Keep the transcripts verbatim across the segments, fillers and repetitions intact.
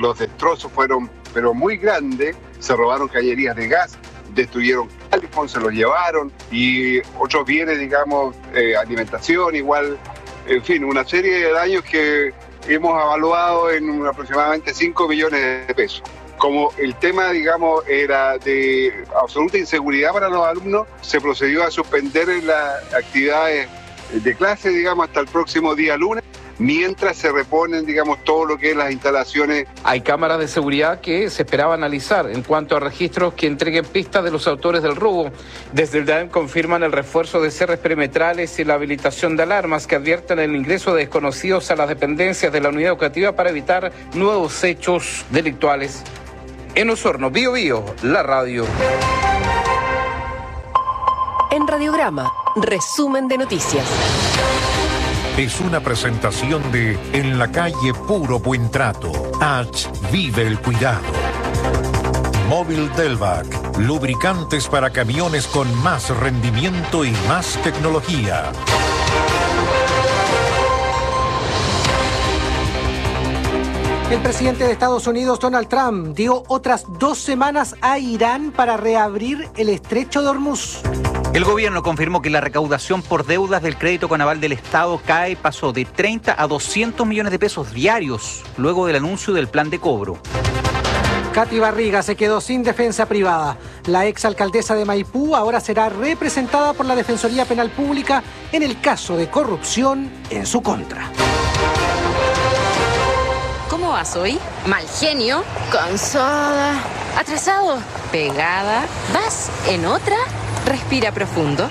los destrozos fueron pero muy grandes, se robaron cañerías de gas, destruyeron califón, se los llevaron y otros bienes, digamos, eh, alimentación igual, en fin, una serie de daños que hemos evaluado en aproximadamente cinco millones de pesos. Como el tema, digamos, era de absoluta inseguridad para los alumnos, se procedió a suspender las actividades de clase, digamos, hasta el próximo día lunes, mientras se reponen, digamos, todo lo que es las instalaciones. Hay cámaras de seguridad que se esperaba analizar en cuanto a registros que entreguen pistas de los autores del robo. Desde el D A E M confirman el refuerzo de cierres perimetrales y la habilitación de alarmas que advierten el ingreso de desconocidos a las dependencias de la unidad educativa para evitar nuevos hechos delictuales. En Osorno, Bío Bío, la radio. En Radiograma, resumen de noticias. Es una presentación de En la calle Puro Buen Trato. H. Vive el cuidado. Móvil Delvac. Lubricantes para camiones con más rendimiento y más tecnología. El presidente de Estados Unidos, Donald Trump, dio otras dos semanas a Irán para reabrir el estrecho de Hormuz. El gobierno confirmó que la recaudación por deudas del crédito con aval del Estado C A E pasó de treinta a doscientos millones de pesos diarios, luego del anuncio del plan de cobro. Katy Barriga se quedó sin defensa privada. La exalcaldesa de Maipú ahora será representada por la Defensoría Penal Pública en el caso de corrupción en su contra. ¿Cómo vas hoy? Mal genio, cansada, atrasado, pegada. ¿Vas en otra? Respira profundo.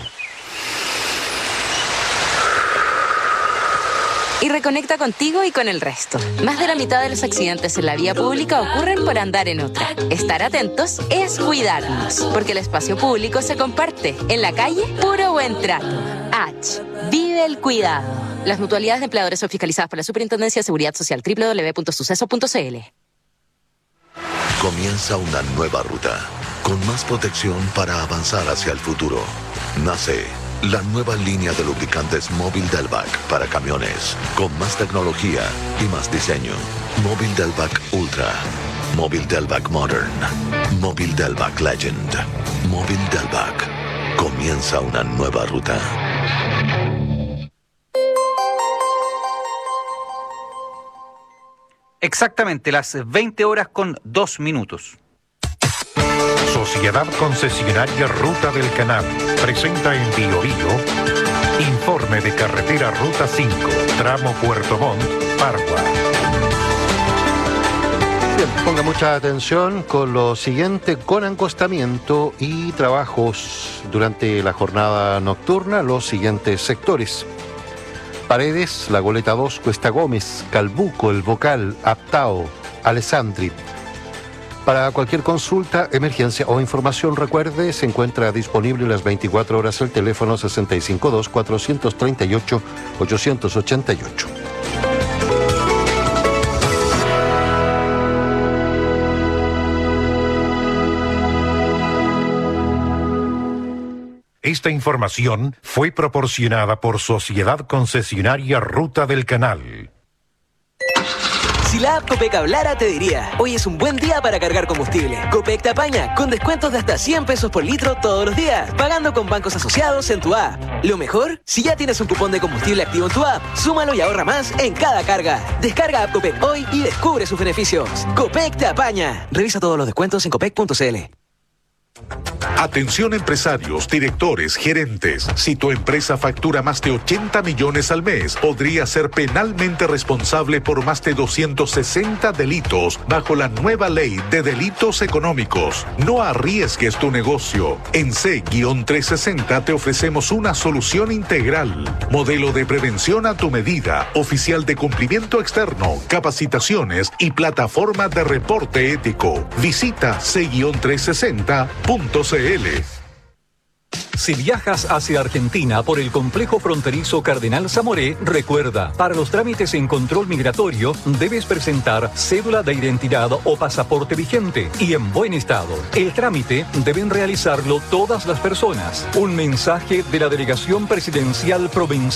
Y reconecta contigo y con el resto. Más de la mitad de los accidentes en la vía pública ocurren por andar en otra. Estar atentos es cuidarnos, porque el espacio público se comparte. En la calle, puro buen trato. H. Vive el cuidado. Las mutualidades de empleadores son fiscalizadas por la Superintendencia de Seguridad Social. doble u doble u doble u punto suceso punto c l. Comienza una nueva ruta, con más protección para avanzar hacia el futuro. Nace la nueva línea de lubricantes Móvil Delvac para camiones, con más tecnología y más diseño. Móvil Delvac Ultra, Móvil Delvac Modern, Móvil Delvac Legend, Móvil Delvac. Comienza una nueva ruta. Exactamente las veinte horas con dos minutos. Sociedad Concesionaria Ruta del Canal presenta en Bío Bío informe de carretera Ruta cinco, tramo Puerto Montt, Pargua. Bien, ponga mucha atención con lo siguiente, con encostamiento y trabajos durante la jornada nocturna, los siguientes sectores. Paredes, La Goleta dos, Cuesta Gómez, Calbuco, El Bocal, Aptao, Alessandri. Para cualquier consulta, emergencia o información, recuerde, se encuentra disponible las veinticuatro horas el teléfono sesenta y cinco dos, cuatrocientos treinta y ocho, ochocientos ochenta y ocho. Esta información fue proporcionada por Sociedad Concesionaria Ruta del Canal. Si la app Copec hablara, te diría, hoy es un buen día para cargar combustible. Copec te apaña, con descuentos de hasta cien pesos por litro todos los días, pagando con bancos asociados en tu app. Lo mejor, si ya tienes un cupón de combustible activo en tu app, súmalo y ahorra más en cada carga. Descarga app Copec hoy y descubre sus beneficios. Copec te apaña. Revisa todos los descuentos en copec punto c l. Atención empresarios, directores, gerentes. Si tu empresa factura más de ochenta millones al mes, podría ser penalmente responsable por más de doscientos sesenta delitos bajo la nueva ley de delitos económicos. No arriesgues tu negocio. En C trescientos sesenta te ofrecemos una solución integral. Modelo de prevención a tu medida, oficial de cumplimiento externo, capacitaciones y plataforma de reporte ético. Visita C trescientos sesenta punto c l. Si viajas hacia Argentina por el complejo fronterizo Cardenal Zamoré, recuerda, para los trámites en control migratorio debes presentar cédula de identidad o pasaporte vigente y en buen estado. El trámite deben realizarlo todas las personas. Un mensaje de la Delegación Presidencial Provincial